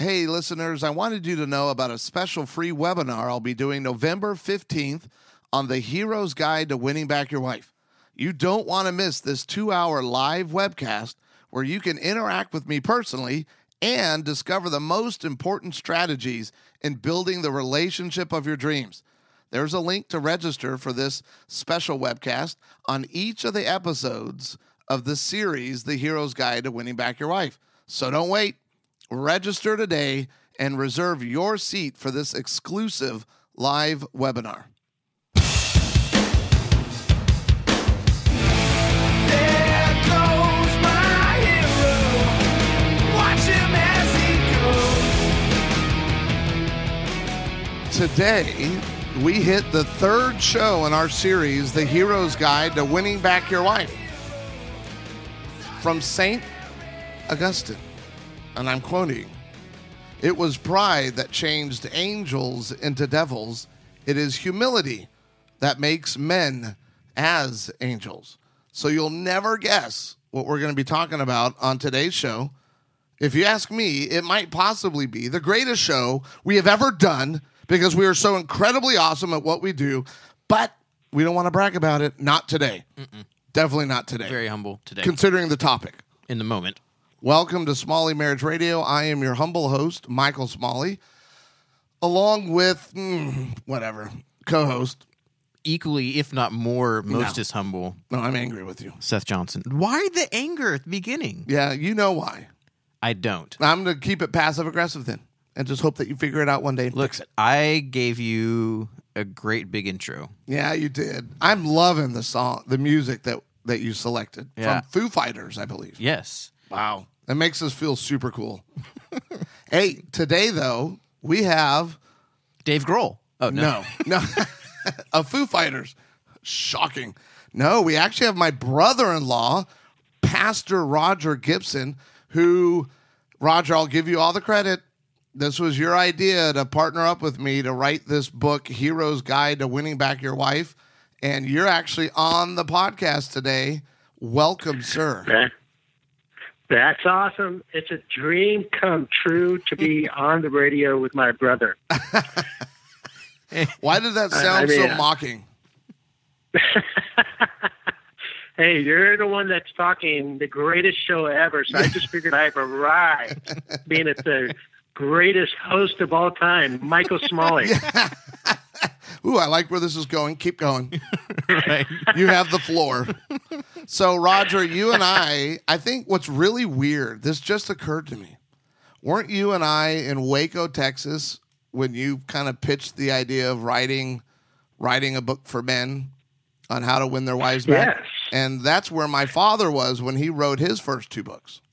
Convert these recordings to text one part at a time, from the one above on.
Hey, listeners, I wanted you to know about a special free webinar I'll be doing November 15th on the Hero's Guide to Winning Back Your Wife. You don't want to miss this 2-hour live webcast where you can interact with me personally and discover the most important strategies in building the relationship of your dreams. There's a link to register for this special webcast on each of the episodes of the series, The Hero's Guide to Winning Back Your Wife. So don't wait. Register today and reserve your seat for this exclusive live webinar. There goes my hero. Watch him as he goes. Today, we hit the third show in our series, The Hero's Guide to Winning Back Your Wife. From St. Augustine, and I'm quoting, "It was pride that changed angels into devils. It is humility that makes men as angels." So you'll never guess what we're going to be talking about on today's show. If you ask me, it might possibly be the greatest show we have ever done because we are so incredibly awesome at what we do, but we don't want to brag about it. Not today. Definitely not today. Very humble today. Considering the topic. In the moment. Welcome to Smalley Marriage Radio. I am your humble host, Michael Smalley, along with, co-host. Equally, if not more, most is humble. No, I'm angry with you. Seth Johnson. Why the anger at the beginning? Yeah, you know why. I don't. I'm going to keep it passive-aggressive then and just hope that you figure it out one day and Look, fix it. I gave you a great big intro. Yeah, you did. I'm loving the song, the music that you selected Yeah. from Foo Fighters, I believe. Yes. Wow. That makes us feel super cool. Hey, today, though, we have... Dave Grohl. Oh, no. No. Of Foo Fighters. Shocking. No, we actually have my brother-in-law, Pastor Roger Gibson, who, Roger, I'll give you all the credit. This was your idea to partner up with me to write this book, Hero's Guide to Winning Back Your Wife. And you're actually on the podcast today. Welcome, sir. That's awesome. It's a dream come true to be on the radio with my brother. Why did that sound so mocking? Hey, you're the one that's talking the greatest show ever, so I just figured I've arrived, being at the greatest host of all time, Michael Smalley. Ooh, I like where this is going. Keep going. Right. You have the floor. So, Roger, you and I think what's really weird, this just occurred to me. Weren't you and I in Waco, Texas, when you kind of pitched the idea of writing a book for men on how to win their wives back? Yes. And that's where my father was when he wrote his first 2 books.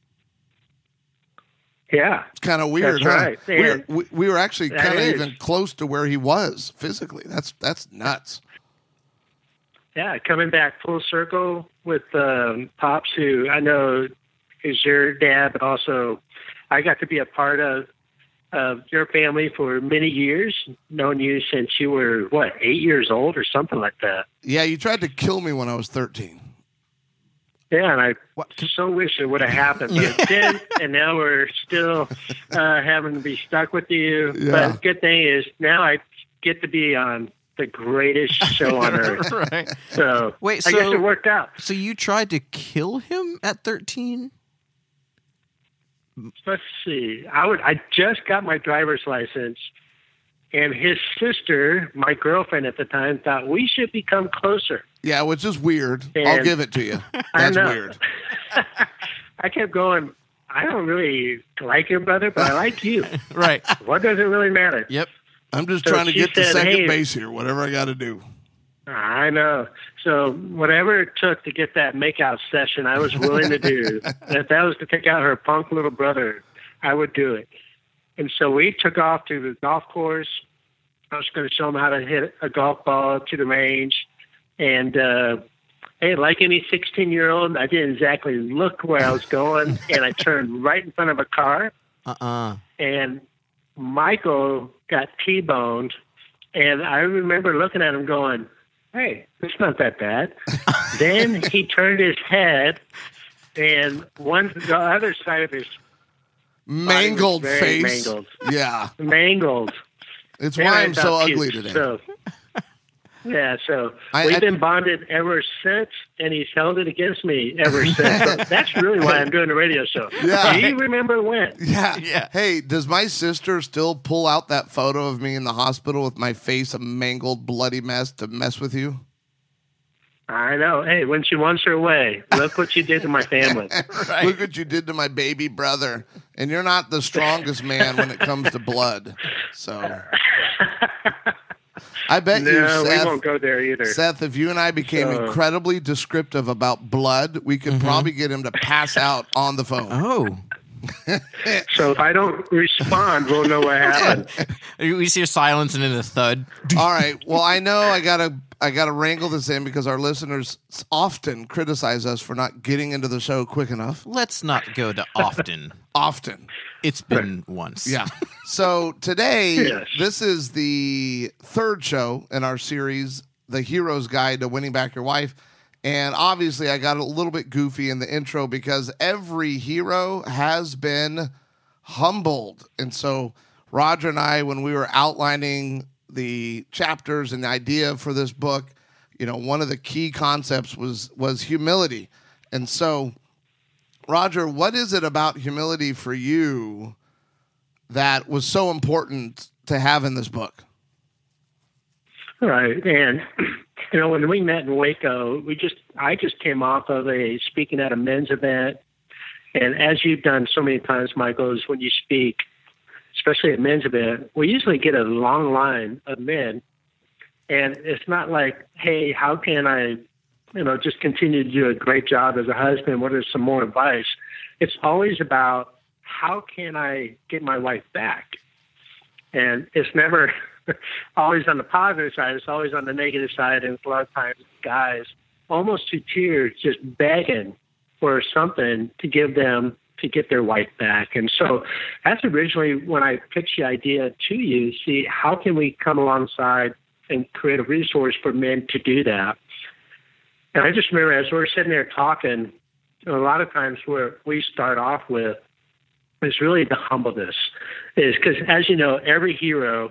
Yeah. It's kind of weird, That's huh? right. We were actually That kind of is. even close to where he was physically. That's nuts. Yeah, coming back full circle with Pops, who I know is your dad, but also I got to be a part of your family for many years, known you since you were, 8 years old or something like that. Yeah, you tried to kill me when I was 13. Yeah, and I so wish it would have happened, but it didn't, and now we're still having to be stuck with you. Yeah. But the good thing is now I get to be on the greatest show on earth. Right. So Wait, I guess so- it worked out. So you tried to kill him at 13? Let's see. I just got my driver's license, and his sister, my girlfriend at the time, thought we should become closer. Yeah, which is weird. I'll And- give it to you. I That's know. weird. I kept going, I don't really like your brother, but I like you. Right. What does it really matter? Yep. I'm just So trying to she get to said, second "Hey." base here, whatever I got to do. I know. So whatever it took to get that makeout session, I was willing to do. If that was to take out her punk little brother, I would do it. And so we took off to the golf course. I was going to show him how to hit a golf ball to the range. And, hey, like any 16-year-old, I didn't exactly look where I was going, and I turned right in front of a car. And Michael got T-boned, and I remember looking at him going, hey, it's not that bad. Then he turned his head, and the other side of his Mangled very face. mangled. Yeah. Mangled. It's And why I I'm so thought ugly cute. today. So, so I- we've been bonded ever since, and he's held it against me ever since. So that's really why I'm doing the radio show. Yeah. Do you remember when? Yeah. Yeah. Hey, does my sister still pull out that photo of me in the hospital with my face a mangled, bloody mess to mess with you? I know. Hey, when she wants her way, look what you did to my family. Right. Look what you did to my baby brother. And you're not the strongest man when it comes to blood. So I bet you, No, we Seth, won't go there either. Seth, if you and I became So- incredibly descriptive about blood, we could probably get him to pass out on the phone. Oh. So if I don't respond, we'll know what happened. We see a silence and then a thud. All right. Well, I know I gotta wrangle this in because our listeners often criticize us for not getting into the show quick enough. Let's not go to often. Often. It's been once. Yeah. So today, Yes. this is the third show in our series, The Hero's Guide to Winning Back Your Wife. And obviously, I got a little bit goofy in the intro because every hero has been humbled. And so, Roger and I, when we were outlining the chapters and the idea for this book, you know, one of the key concepts was humility. And so, Roger, what is it about humility for you that was so important to have in this book? Right. And, you know, when we met in Waco, I just came off of a speaking at a men's event. And as you've done so many times, Michael, is when you speak, especially at men's event, we usually get a long line of men. And it's not like, hey, how can I, you know, just continue to do a great job as a husband? What is some more advice? It's always about how can I get my wife back? And it's never always on the positive side. It's always on the negative side. And a lot of times guys almost to tears just begging for something to give them to get their wife back. And so that's originally when I pitched the idea to you, see how can we come alongside and create a resource for men to do that. And I just remember as we're sitting there talking, a lot of times where we start off with is really the humbleness. Is because, as you know, every hero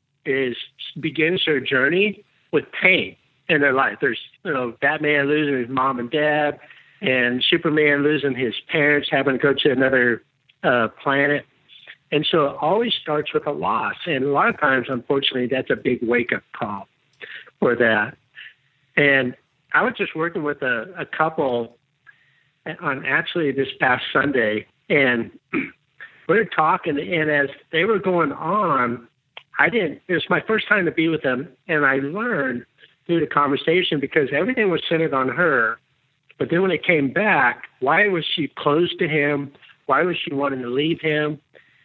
begins their journey with pain in their life. There's, you know, Batman losing his mom and dad, and Superman losing his parents, having to go to another planet. And so it always starts with a loss. And a lot of times, unfortunately, that's a big wake-up call for that. And I was just working with a couple on actually this past Sunday, and we were talking, and as they were going on, it was my first time to be with them, and I learned through the conversation because everything was centered on her. But then when it came back, why was she close to him? Why was she wanting to leave him?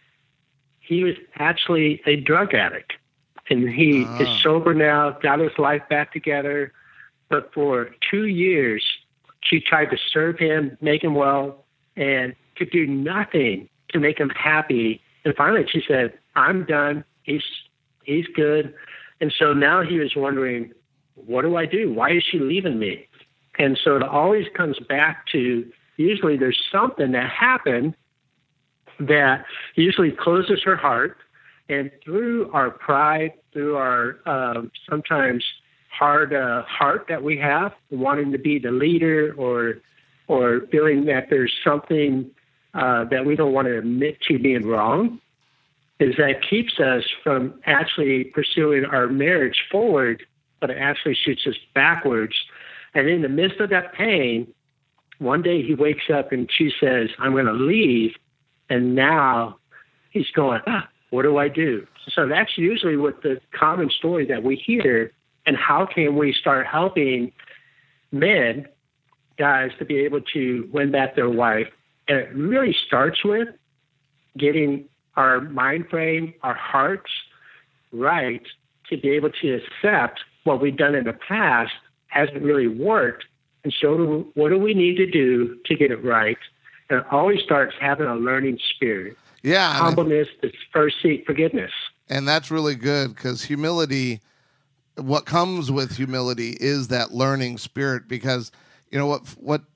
He was actually a drug addict, and he is sober now, got his life back together. But for 2 years, she tried to serve him, make him well, and could do nothing to make him happy. And finally, she said, "I'm done. He's good." And so now he was wondering, what do I do? Why is she leaving me? And so it always comes back to usually there's something that happened that usually closes her heart. And through our pride, through our sometimes hard heart that we have, wanting to be the leader or feeling that there's something that we don't want to admit to being wrong, is that keeps us from actually pursuing our marriage forward, but it actually shoots us backwards. And in the midst of that pain, one day he wakes up and she says, "I'm going to leave." And now he's going, what do I do? So that's usually what the common story that we hear. And how can we start helping men, guys, to be able to win back their wife? And it really starts with getting our mind frame, our hearts right to be able to accept what we've done in the past hasn't really worked. And so what do we need to do to get it right? And it always starts having a learning spirit. Yeah. Humbleness is first seek forgiveness. And that's really good because humility, what comes with humility is that learning spirit because, you know,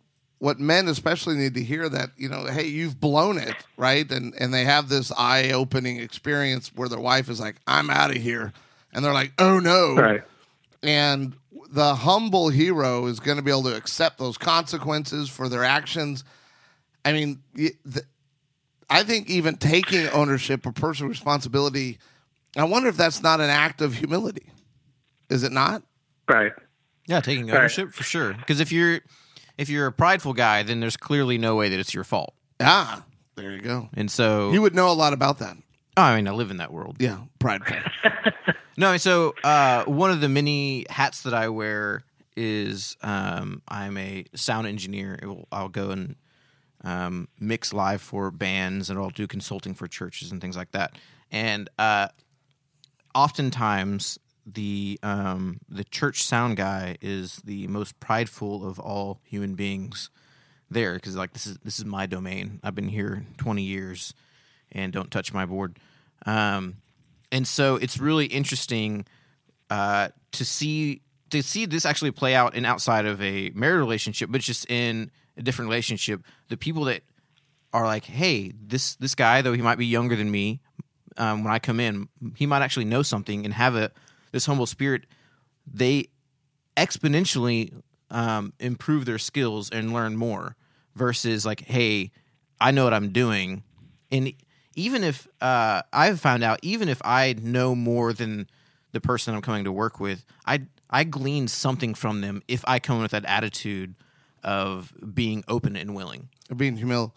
what men especially need to hear, that, hey, you've blown it, right? And they have this eye-opening experience where their wife is like, I'm out of here. And they're like, oh, no. Right. And the humble hero is going to be able to accept those consequences for their actions. I mean, I think even taking ownership or personal responsibility, I wonder if that's not an act of humility. Is it not? Right. Yeah, taking ownership for sure. Because if you're a prideful guy, then there's clearly no way that it's your fault. Ah, there you go. And so You would know a lot about that. I mean, I live in that world. Yeah, prideful. No, so one of the many hats that I wear is I'm a sound engineer. I'll go and mix live for bands, and I'll do consulting for churches and things like that. And oftentimes the church sound guy is the most prideful of all human beings there, because like this is my domain. I've been here 20 years, and don't touch my board. And so it's really interesting to see this actually play out in outside of a married relationship, but just in a different relationship. The people that are like, hey, this guy, though he might be younger than me, when I come in, he might actually know something and have this humble spirit. They exponentially improve their skills and learn more versus like, hey, I know what I'm doing. And even if I've found out, even if I know more than the person I'm coming to work with, I glean something from them if I come with that attitude of being open and willing. Of being wow.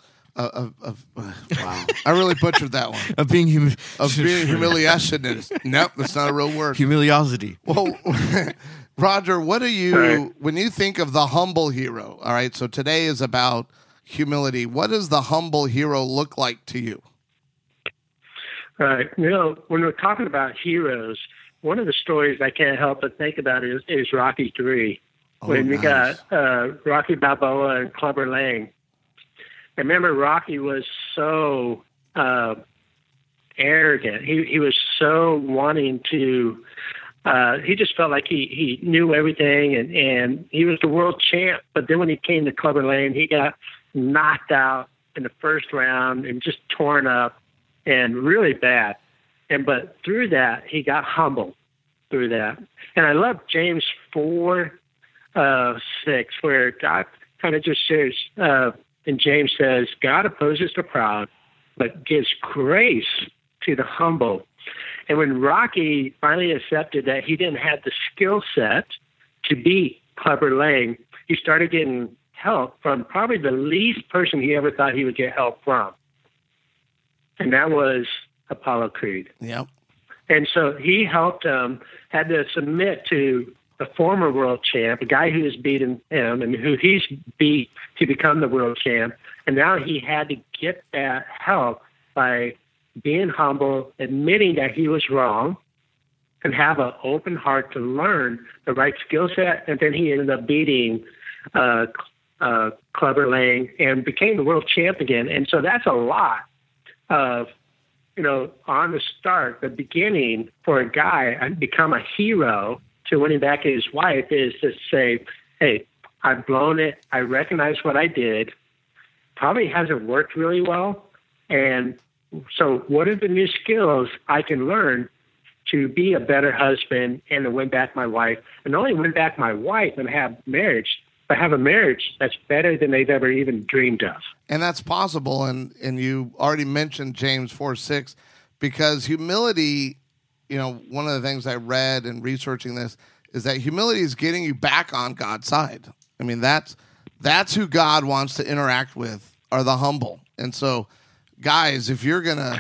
I really butchered that one. Of being humiliation. Nope, that's not a real word. Humiliosity. Well, Roger, what do you, when you think of the humble hero, all right, so today is about humility. What does the humble hero look like to you? Right. When we're talking about heroes, one of the stories I can't help but think about is Rocky III. When we got Rocky Balboa and Clubber Lang. I remember Rocky was so arrogant. He was so wanting to. He just felt like he knew everything, and he was the world champ. But then when he came to Clubber Lang, he got knocked out in the first round and just torn up and really bad. But through that, he got humble through that. And I love James 4:6, where God kind of just says, and James says, God opposes the proud, but gives grace to the humble. And when Rocky finally accepted that he didn't have the skill set to beat Clubber Lang, he started getting help from probably the least person he ever thought he would get help from. And that was Apollo Creed. Yep. And so he helped him, had to submit to the former world champ, a guy who has beaten him and who he's beat to become the world champ. And now he had to get that help by being humble, admitting that he was wrong, and have an open heart to learn the right skill set. And then he ended up beating Clubber Lang and became the world champ again. And so that's a lot of, on the start, the beginning for a guy and become a hero to winning back his wife is to say, hey, I've blown it. I recognize what I did. Probably hasn't worked really well. And so what are the new skills I can learn to be a better husband and to win back my wife? And not only win back my wife and have marriage, but have a marriage that's better than they've ever even dreamed of. And that's possible. And you already mentioned James 4:6, because humility, one of the things I read in researching this is that humility is getting you back on God's side. I mean, that's who God wants to interact with, are the humble. And so, guys, if you're gonna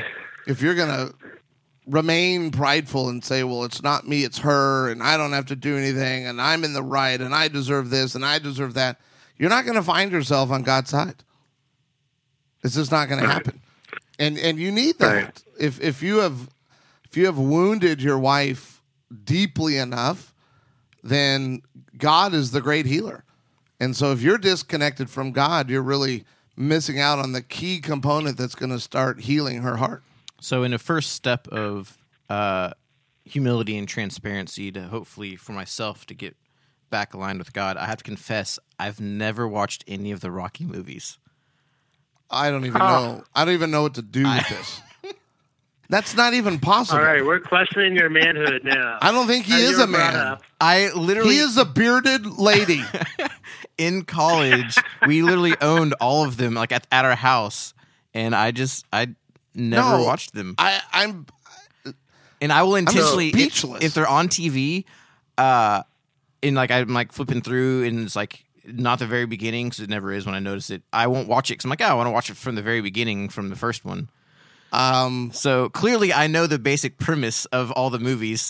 remain prideful and say, well, it's not me, it's her, and I don't have to do anything, and I'm in the right, and I deserve this, and I deserve that, you're not going to find yourself on God's side. It's just not going to happen. And you need that. Right. If you have wounded your wife deeply enough, then God is the great healer. And so if you're disconnected from God, you're really missing out on the key component that's going to start healing her heart. So in a first step of humility and transparency to hopefully for myself to get back aligned with God, I have to confess I've never watched any of the Rocky movies. I don't even know. I don't even know what to do with this. That's not even possible. All right, we're questioning your manhood now. I don't think he As is you were a brought man. up. I literally He is a bearded lady. in college, we literally owned all of them like at our house, and I never watched them. I'm And I will intentionally, speechless. if they're on TV, and like I'm like flipping through, and it's like not the very beginning, because it never is when I notice it. I won't watch it because I'm like, I want to watch it from the very beginning, from the first one. So clearly, I know the basic premise of all the movies.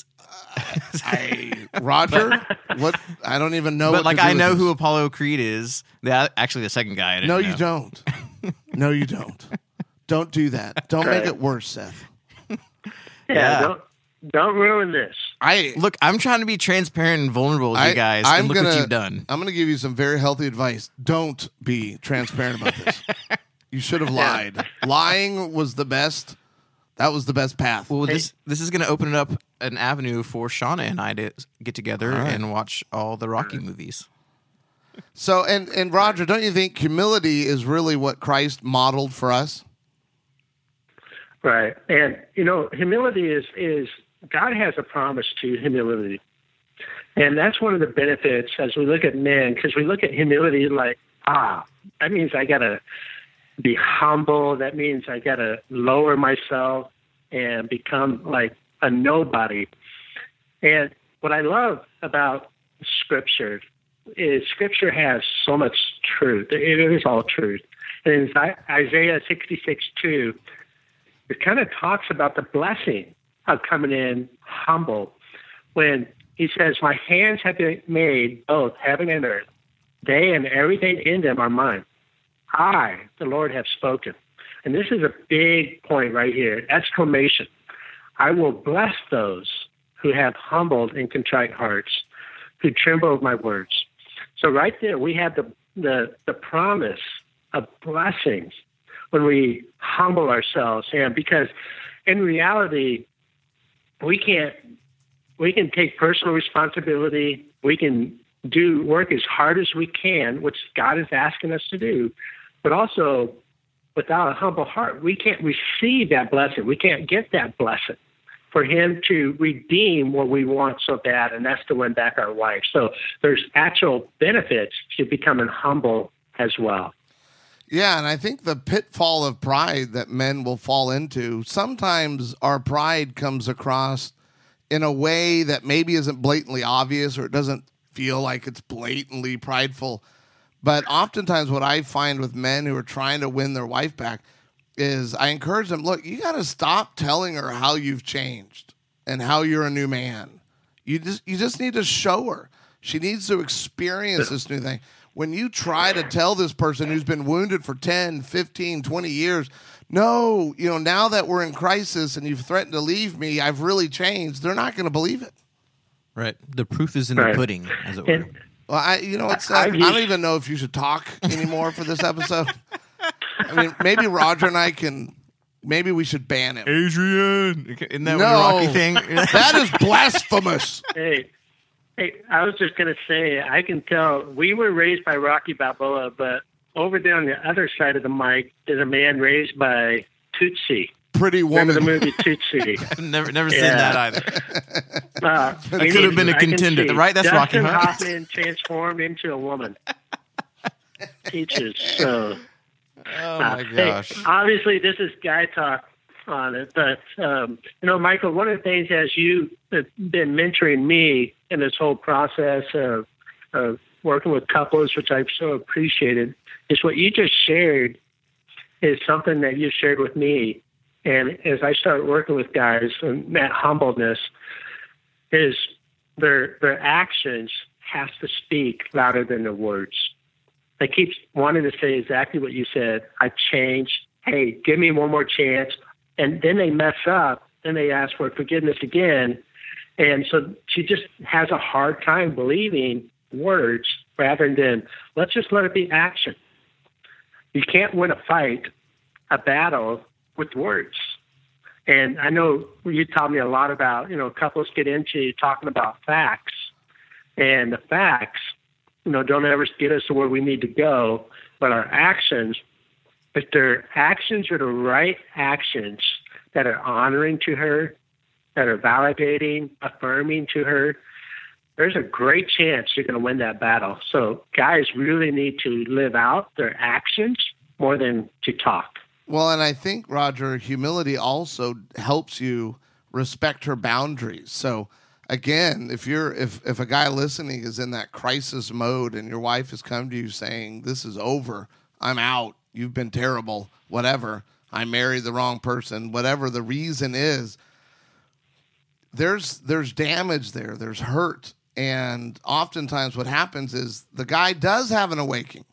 Roger, what? I don't even know. But what like, to do I know with who this. Apollo Creed is. Actually, the second guy. I didn't No, know. you don't. No, you don't. Don't do that. Don't make it worse, Seth. Yeah. Don't ruin this. Look, I'm trying to be transparent and vulnerable with you guys, and look what you've done. I'm going to give you some very healthy advice. Don't be transparent about this. You should have lied. Lying was the best. That was the best path. Well, this is going to open up an avenue for Shauna and I to get together and watch all the Rocky movies. So, and Roger, don't you think humility is really what Christ modeled for us? Right. And, humility is God has a promise to humility. And that's one of the benefits as we look at men, because we look at humility like, that means I got to be humble. That means I got to lower myself and become like a nobody. And what I love about Scripture is Scripture has so much truth. It is all truth. And in Isaiah 66:2, it kind of talks about the blessing of coming in humble when he says, my hands have been made both heaven and earth. They and everything in them are mine. I, the Lord, have spoken. And this is a big point right here. Exclamation. I will bless those who have humbled and contrite hearts, who tremble at my words. So right there, we have the promise of blessings when we humble ourselves. And because in reality, we can take personal responsibility. We can do work as hard as we can, which God is asking us to do. But also, without a humble heart, we can't receive that blessing. We can't get that blessing for him to redeem what we want so bad, and that's to win back our wife. So there's actual benefits to becoming humble as well. Yeah, and I think the pitfall of pride that men will fall into, sometimes our pride comes across in a way that maybe isn't blatantly obvious, or it doesn't feel like it's blatantly prideful. But oftentimes what I find with men who are trying to win their wife back is I encourage them, look, you got to stop telling her how you've changed and how you're a new man. You just need to show her. She needs to experience this new thing. When you try to tell this person who's been wounded for 10, 15, 20 years, no, now that we're in crisis and you've threatened to leave me, I've really changed, they're not going to believe it. Right. The proof is in the pudding, as it were. Well, I don't even know if you should talk anymore for this episode. I mean, maybe Roger and I maybe we should ban him. Adrian! Isn't that No, the Rocky thing? That is blasphemous. Hey, I was just going to say, I can tell we were raised by Rocky Balboa, but over there on the other side of the mic is a man raised by Tootsie. Pretty Woman. Remember the movie Tootsie? never seen that either. It could have been a contender, right? That's Dustin Rocky, huh? Hoffman transformed into a woman. Teaches. So, Oh, my gosh. Hey, obviously, this is guy talk on it, but Michael, one of the things as you have been mentoring me in this whole process of working with couples, which I've so appreciated, is what you just shared is something that you shared with me. And as I start working with guys, and that humbleness is their actions has to speak louder than their words. I keep wanting to say exactly what you said. I changed. Hey, give me one more chance. And then they mess up. Then they ask for forgiveness again. And so she just has a hard time believing words rather than let's just let it be action. You can't win a fight, a battle with words. And I know you taught me a lot about, couples get into talking about facts. And the facts, don't ever get us to where we need to go, but our actions, if their actions are the right actions that are honoring to her, that are validating, affirming to her, there's a great chance you're going to win that battle. So guys really need to live out their actions more than to talk. Well, and I think, Roger, humility also helps you respect her boundaries. So again, if a guy listening is in that crisis mode and your wife has come to you saying, this is over, I'm out, you've been terrible, whatever, I married the wrong person, whatever the reason is, there's damage there, there's hurt. And oftentimes what happens is the guy does have an awakening,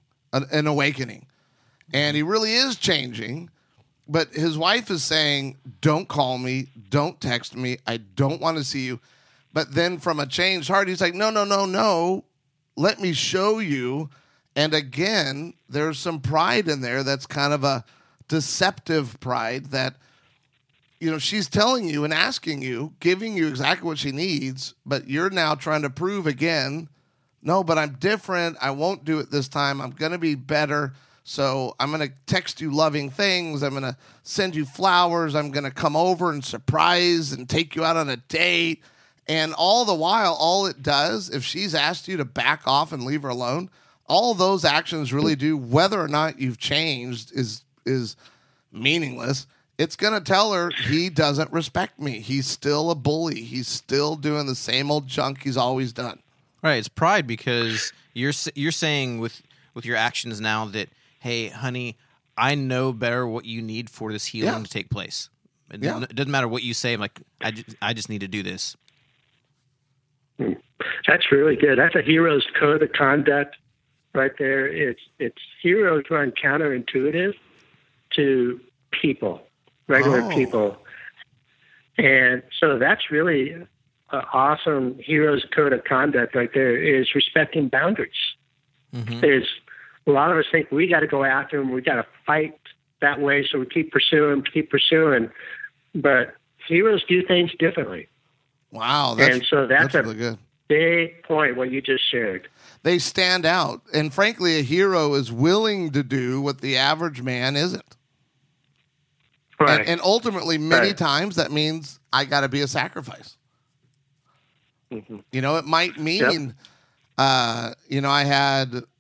and he really is changing, but his wife is saying, don't call me, don't text me, I don't want to see you. But then from a changed heart, he's like, no, let me show you. And again, there's some pride in there that's kind of a deceptive pride that, she's telling you and asking you, giving you exactly what she needs, but you're now trying to prove again, no, but I'm different. I won't do it this time. I'm going to be better. So I'm going to text you loving things. I'm going to send you flowers. I'm going to come over and surprise and take you out on a date. And all the while, all it does, if she's asked you to back off and leave her alone, all those actions really do, whether or not you've changed is meaningless. It's going to tell her he doesn't respect me. He's still a bully. He's still doing the same old junk he's always done. Right. It's pride because you're saying with your actions now that, hey, honey, I know better what you need for this healing to take place. It doesn't matter what you say. I'm like, I just need to do this. That's really good. That's a hero's code of conduct right there. It's heroes run counterintuitive to people. Regular people. And so that's really an awesome hero's code of conduct right there, is respecting boundaries. Mm-hmm. There's a lot of us think we got to go after them, we got to fight that way, so we keep pursuing. But heroes do things differently. Wow. That's really good. Big point, what you just shared. They stand out. And frankly, a hero is willing to do what the average man isn't. Right. And ultimately, many times, that means I got to be a sacrifice. Mm-hmm. It might mean, I had, in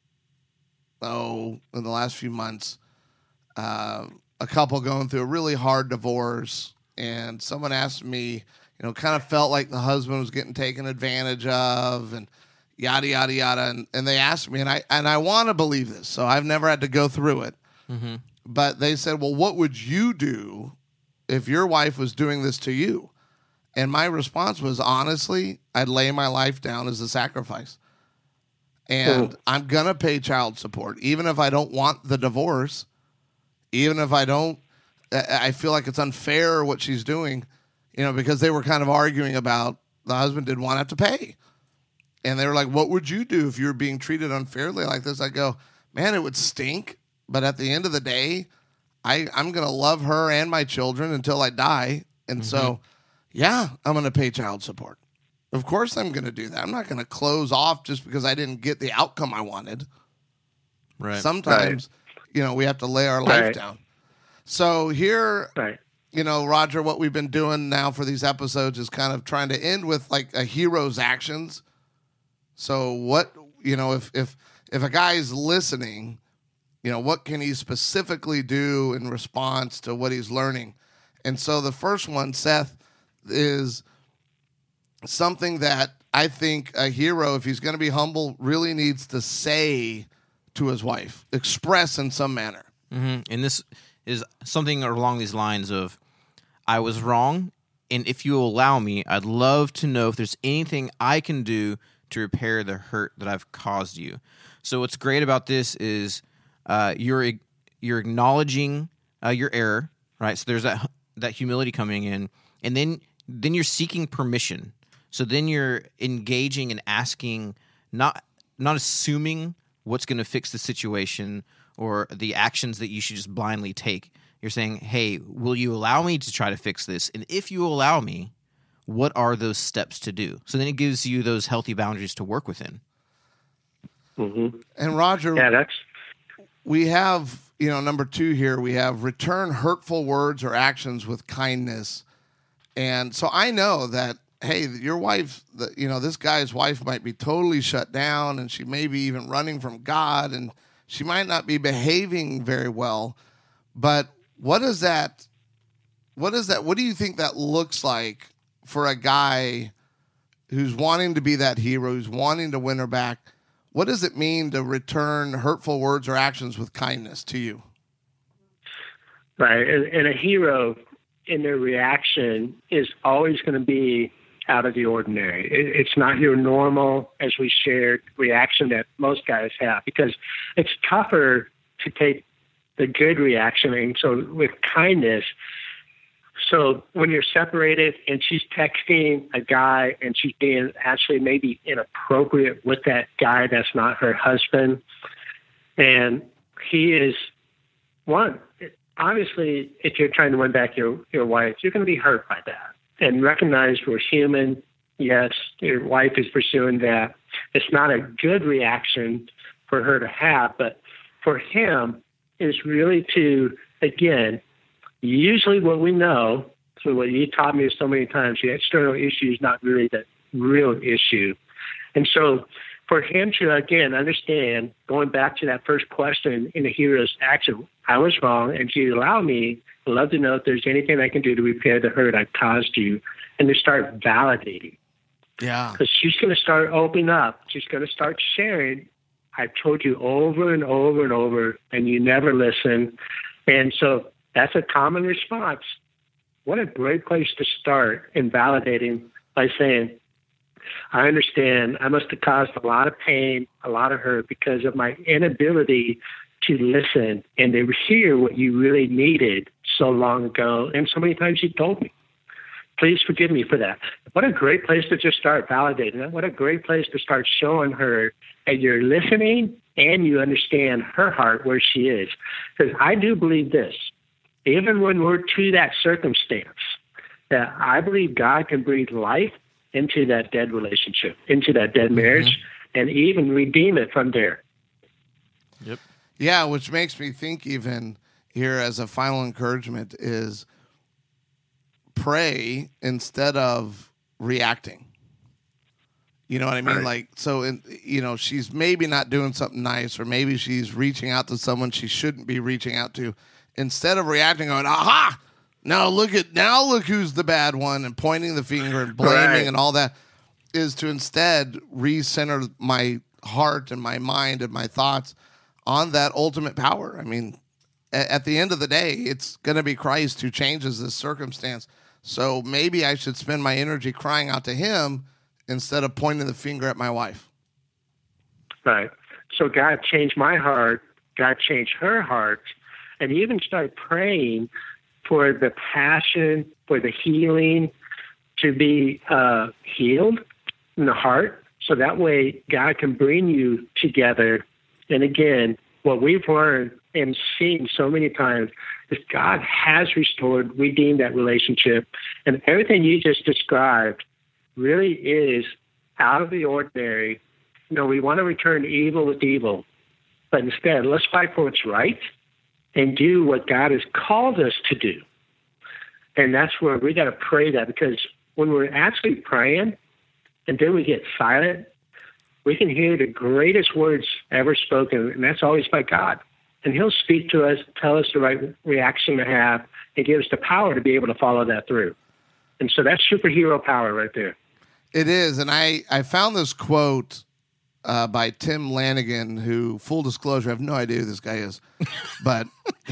the last few months, a couple going through a really hard divorce, and someone asked me, kind of felt like the husband was getting taken advantage of, and yada, yada, yada. And they asked me, and I want to believe this, so I've never had to go through it. Mm-hmm. But they said, well, what would you do if your wife was doing this to you? And my response was, honestly, I'd lay my life down as a sacrifice. And I'm going to pay child support, even if I don't want the divorce, even if I feel like it's unfair what she's doing, because they were kind of arguing about the husband didn't want to have to pay. And they were like, what would you do if you were being treated unfairly like this? I go, man, it would stink. But at the end of the day, I'm going to love her and my children until I die. And so, I'm going to pay child support. Of course I'm going to do that. I'm not going to close off just because I didn't get the outcome I wanted. Right. Sometimes, we have to lay our life down. So here, Roger, what we've been doing now for these episodes is kind of trying to end with like a hero's actions. So what, if a guy's listening, what can he specifically do in response to what he's learning? And so the first one, Seth, is something that I think a hero, if he's going to be humble, really needs to say to his wife, express in some manner. Mm-hmm. And this is something along these lines of, I was wrong, and if you allow me, I'd love to know if there's anything I can do to repair the hurt that I've caused you. So what's great about this is you're acknowledging your error, right? So there's that humility coming in, and then you're seeking permission. So then you're engaging and asking, not assuming what's going to fix the situation or the actions that you should just blindly take. You're saying, hey, will you allow me to try to fix this? And if you allow me, what are those steps to do? So then it gives you those healthy boundaries to work within. Mm-hmm. And Roger, Yeah, we have, number 2 here, we have return hurtful words or actions with kindness. And so I know that, hey, your wife, this guy's wife might be totally shut down, and she may be even running from God, and she might not be behaving very well. But what do you think that looks like for a guy who's wanting to be that hero, who's wanting to win her back? What does it mean to return hurtful words or actions with kindness to you? right. And a hero in their reaction is always going to be out of the ordinary. It's not your normal, as we shared, reaction that most guys have, because it's tougher to take the good reaction. And so with kindness, so when you're separated and she's texting a guy and she's being actually maybe inappropriate with that guy that's not her husband, and he is obviously, if you're trying to win back your wife, you're going to be hurt by that. And recognize we're human. Yes, your wife is pursuing that. It's not a good reaction for her to have, but for him is really to, again, usually what we know, so what you taught me so many times, the external issue is not really the real issue. And so for him to, again, understand, going back to that first question in the hero's action, I was wrong, and to allow me, I'd love to know if there's anything I can do to repair the hurt I've caused you, and to start validating. Yeah. Because she's going to start opening up. She's going to start sharing. I've told you over and over and over, and you never listen. And so that's a common response. What a great place to start in validating by saying, I understand I must have caused a lot of pain, a lot of hurt because of my inability to listen and to hear what you really needed so long ago and so many times you told me. Please forgive me for that. What a great place to just start validating that. What a great place to start showing her that you're listening and you understand her heart where she is. Because I do believe this, even when we're to that circumstance, that I believe God can breathe life into that dead relationship, into that dead marriage, and even redeem it from there. Yep. Yeah, which makes me think even here as a final encouragement is pray instead of reacting. You know what I mean? Right. Like, so, she's maybe not doing something nice, or maybe she's reaching out to someone she shouldn't be reaching out to. Instead of reacting, going, aha, now look who's the bad one, and pointing the finger and blaming Right. and all that, is to instead recenter my heart and my mind and my thoughts on that ultimate power. I mean, at the end of the day, it's going to be Christ who changes this circumstance. So maybe I should spend my energy crying out to him instead of pointing the finger at my wife. Right. So God changed my heart. God changed her heart. And he even started praying for the passion, for the healing to be healed in the heart. So that way God can bring you together. And again, what we've learned and seen so many times is God has restored, redeemed that relationship. And everything you just described really is out of the ordinary. We want to return evil with evil. But instead, let's fight for what's right and do what God has called us to do. And that's where we got to pray that, because when we're actually praying and then we get silent, we can hear the greatest words ever spoken, and that's always by God. And he'll speak to us, tell us the right reaction to have, and give us the power to be able to follow that through. And so that's superhero power right there. It is. And I found this quote by Tim Lanigan, who, full disclosure, I have no idea who this guy is, but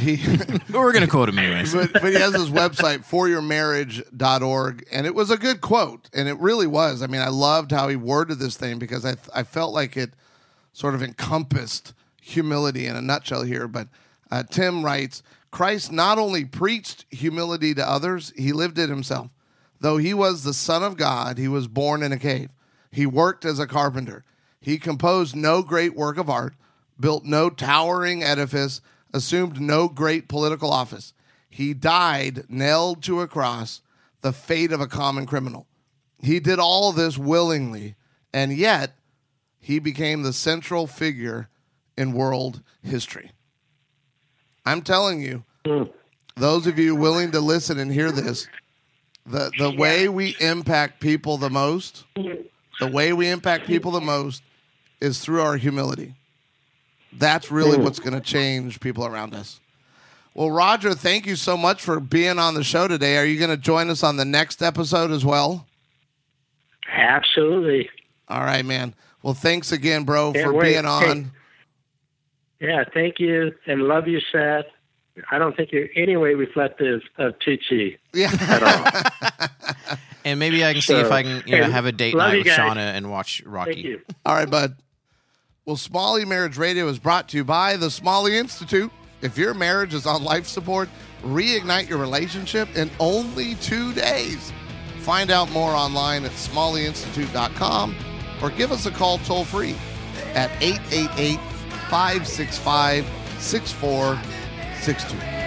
We're going to quote him anyways. but he has his website, foryourmarriage.org, and it was a good quote, and it really was. I mean, I loved how he worded this thing, because I felt like it sort of encompassed humility in a nutshell here. But Tim writes, Christ not only preached humility to others, he lived it himself. Though he was the Son of God, he was born in a cave. He worked as a carpenter. He composed no great work of art, built no towering edifice, assumed no great political office. He died nailed to a cross, the fate of a common criminal. He did all of this willingly, and yet he became the central figure in world history. I'm telling you, those of you willing to listen and hear this, the way we impact people the most, is through our humility. That's really what's going to change people around us. Well, Roger, thank you so much for being on the show today. Are you going to join us on the next episode as well? Absolutely. All right, man. Well, thanks again, bro, Can't for wait. being on. Yeah, thank you, and love you, Seth. I don't think you're any way reflective of Chi-Chi Yeah. at all. And maybe I can see if I can have a date love night you with guys. Shauna and watch Rocky. Thank you. All right, bud. Well, Smalley Marriage Radio is brought to you by the Smalley Institute. If your marriage is on life support, reignite your relationship in only 2 days. Find out more online at smalleyinstitute.com or give us a call toll-free at 888-565-6462.